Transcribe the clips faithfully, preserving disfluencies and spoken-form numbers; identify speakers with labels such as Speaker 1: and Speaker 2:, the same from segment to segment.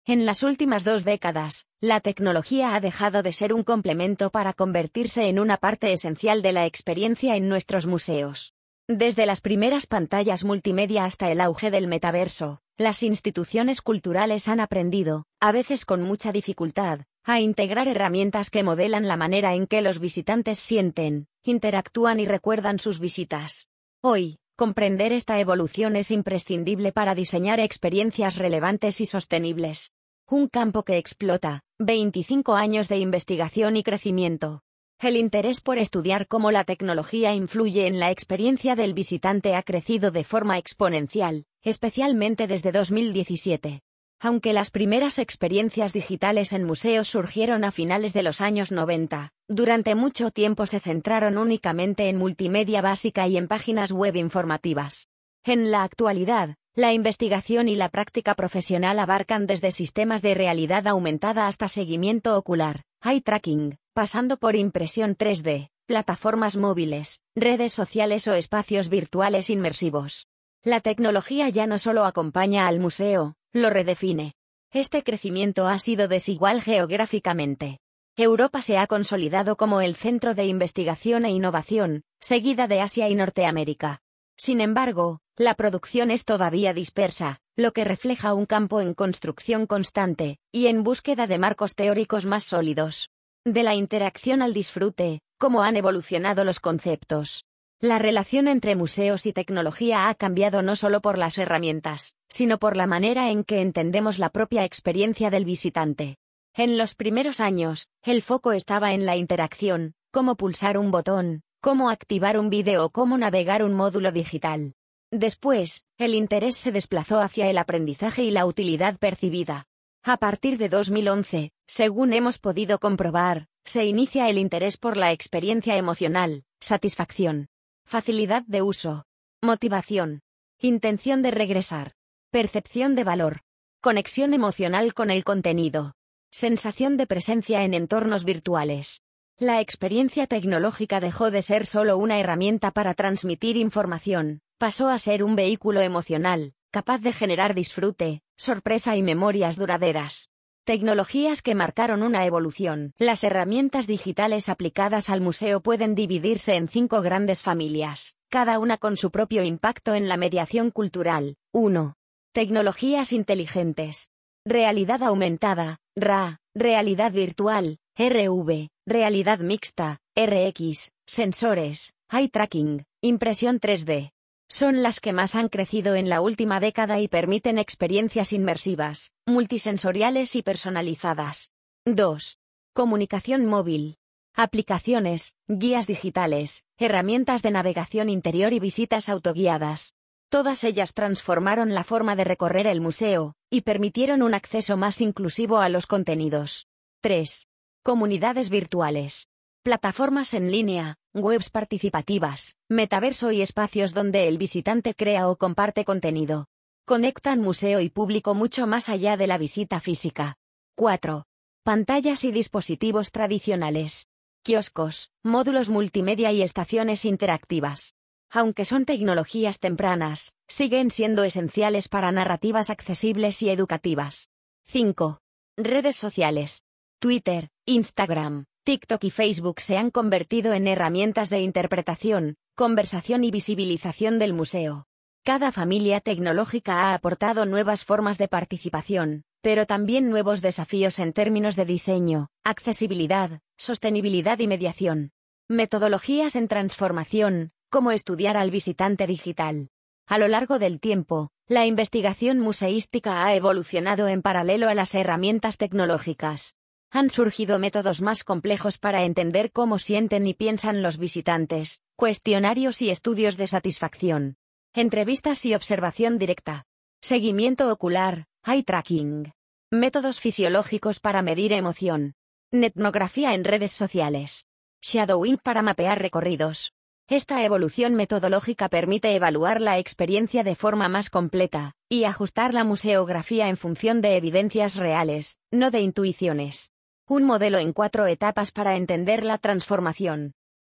Speaker 1: En las últimas dos décadas, la tecnología ha dejado de ser un complemento para convertirse en una parte esencial de la experiencia en nuestros museos. Desde las primeras pantallas multimedia hasta el auge del metaverso, las instituciones culturales han aprendido, a veces con mucha dificultad, a integrar herramientas que modelan la manera en que los visitantes sienten, interactúan y recuerdan sus visitas. Hoy, comprender esta evolución es imprescindible para diseñar experiencias relevantes y sostenibles. Un campo que explota, veinticinco años de investigación y crecimiento. El interés por estudiar cómo la tecnología influye en la experiencia del visitante ha crecido de forma exponencial, especialmente desde dos mil diecisiete. Aunque las primeras experiencias digitales en museos surgieron a finales de los años noventa, durante mucho tiempo se centraron únicamente en multimedia básica y en páginas web informativas. En la actualidad, la investigación y la práctica profesional abarcan desde sistemas de realidad aumentada hasta seguimiento ocular, eye tracking, pasando por impresión tres D, plataformas móviles, redes sociales o espacios virtuales inmersivos. La tecnología ya no solo acompaña al museo, lo redefine. Este crecimiento ha sido desigual geográficamente. Europa se ha consolidado como el centro de investigación e innovación, seguida de Asia y Norteamérica. Sin embargo, la producción es todavía dispersa, lo que refleja un campo en construcción constante, y en búsqueda de marcos teóricos más sólidos. De la interacción al disfrute, ¿cómo han evolucionado los conceptos? La relación entre museos y tecnología ha cambiado no solo por las herramientas, sino por la manera en que entendemos la propia experiencia del visitante. En los primeros años, el foco estaba en la interacción, cómo pulsar un botón, cómo activar un vídeo o cómo navegar un módulo digital. Después, el interés se desplazó hacia el aprendizaje y la utilidad percibida. A partir de dos mil once, según hemos podido comprobar, se inicia el interés por la experiencia emocional, satisfacción, facilidad de uso, motivación, intención de regresar, percepción de valor, conexión emocional con el contenido, sensación de presencia en entornos virtuales. La experiencia tecnológica dejó de ser solo una herramienta para transmitir información, pasó a ser un vehículo emocional, capaz de generar disfrute, sorpresa y memorias duraderas. Tecnologías que marcaron una evolución. Las herramientas digitales aplicadas al museo pueden dividirse en cinco grandes familias, cada una con su propio impacto en la mediación cultural. uno. Tecnologías inteligentes. Realidad aumentada, R A, realidad virtual, R V, realidad mixta, R X, sensores, eye tracking, impresión tres D. Son las que más han crecido en la última década y permiten experiencias inmersivas, multisensoriales y personalizadas. dos. Comunicación móvil. Aplicaciones, guías digitales, herramientas de navegación interior y visitas autoguiadas. Todas ellas transformaron la forma de recorrer el museo, y permitieron un acceso más inclusivo a los contenidos. tres. Comunidades virtuales. Plataformas en línea, webs participativas, metaverso y espacios donde el visitante crea o comparte contenido. Conectan museo y público mucho más allá de la visita física. cuatro. Pantallas y dispositivos tradicionales. Kioscos, módulos multimedia y estaciones interactivas. Aunque son tecnologías tempranas, siguen siendo esenciales para narrativas accesibles y educativas. cinco. Redes sociales. Twitter, Instagram, TikTok y Facebook se han convertido en herramientas de interpretación, conversación y visibilización del museo. Cada familia tecnológica ha aportado nuevas formas de participación, pero también nuevos desafíos en términos de diseño, accesibilidad, sostenibilidad y mediación. Metodologías en transformación, como estudiar al visitante digital. A lo largo del tiempo, la investigación museística ha evolucionado en paralelo a las herramientas tecnológicas. Han surgido métodos más complejos para entender cómo sienten y piensan los visitantes, cuestionarios y estudios de satisfacción. Entrevistas y observación directa. Seguimiento ocular, eye tracking. Métodos fisiológicos para medir emoción. Etnografía en redes sociales. Shadowing para mapear recorridos. Esta evolución metodológica permite evaluar la experiencia de forma más completa, y ajustar la museografía en función de evidencias reales, no de intuiciones. Un modelo en cuatro etapas para entender la transformación.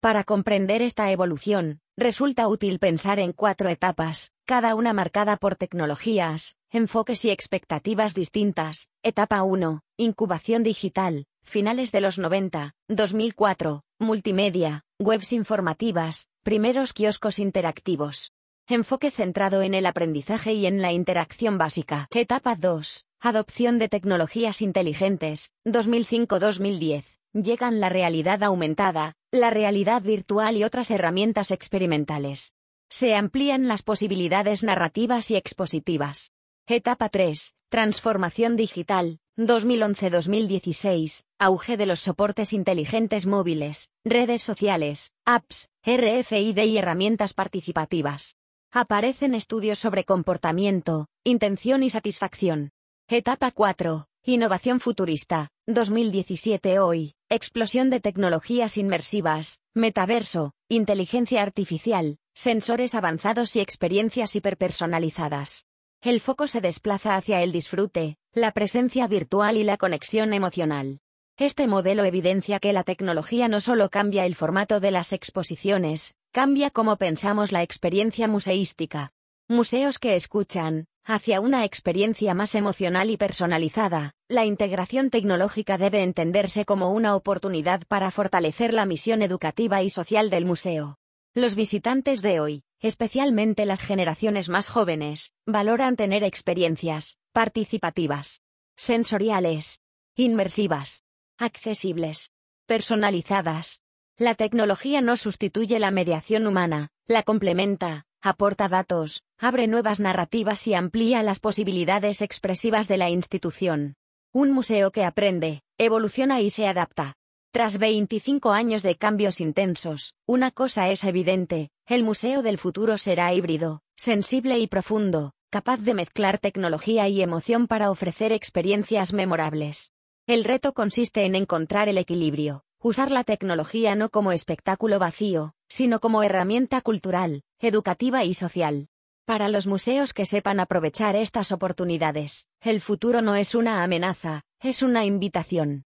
Speaker 1: Para comprender esta evolución, resulta útil pensar en cuatro etapas, cada una marcada por tecnologías, enfoques y expectativas distintas. Etapa uno, incubación digital, finales de los noventa, dos mil cuatro, multimedia, webs informativas, primeros kioscos interactivos. Enfoque centrado en el aprendizaje y en la interacción básica. Etapa dos, adopción de tecnologías inteligentes, dos mil cinco a dos mil diez. Llegan la realidad aumentada, la realidad virtual y otras herramientas experimentales. Se amplían las posibilidades narrativas y expositivas. Etapa tres, transformación digital, dos mil once a dos mil dieciséis, auge de los soportes inteligentes móviles, redes sociales, apps, R F I D y herramientas participativas. Aparecen estudios sobre comportamiento, intención y satisfacción. Etapa cuatro, innovación futurista, dos mil diecisiete hoy, explosión de tecnologías inmersivas, metaverso, inteligencia artificial, sensores avanzados y experiencias hiperpersonalizadas. El foco se desplaza hacia el disfrute, la presencia virtual y la conexión emocional. Este modelo evidencia que la tecnología no solo cambia el formato de las exposiciones, cambia cómo pensamos la experiencia museística. Museos que escuchan, hacia una experiencia más emocional y personalizada. La integración tecnológica debe entenderse como una oportunidad para fortalecer la misión educativa y social del museo. Los visitantes de hoy, especialmente las generaciones más jóvenes, valoran tener experiencias participativas, sensoriales, inmersivas, accesibles, personalizadas. La tecnología no sustituye la mediación humana, la complementa, aporta datos, abre nuevas narrativas y amplía las posibilidades expresivas de la institución. Un museo que aprende, evoluciona y se adapta. Tras veinticinco años de cambios intensos, una cosa es evidente: el museo del futuro será híbrido, sensible y profundo, capaz de mezclar tecnología y emoción para ofrecer experiencias memorables. El reto consiste en encontrar el equilibrio, usar la tecnología no como espectáculo vacío, sino como herramienta cultural, educativa y social. Para los museos que sepan aprovechar estas oportunidades, el futuro no es una amenaza, es una invitación.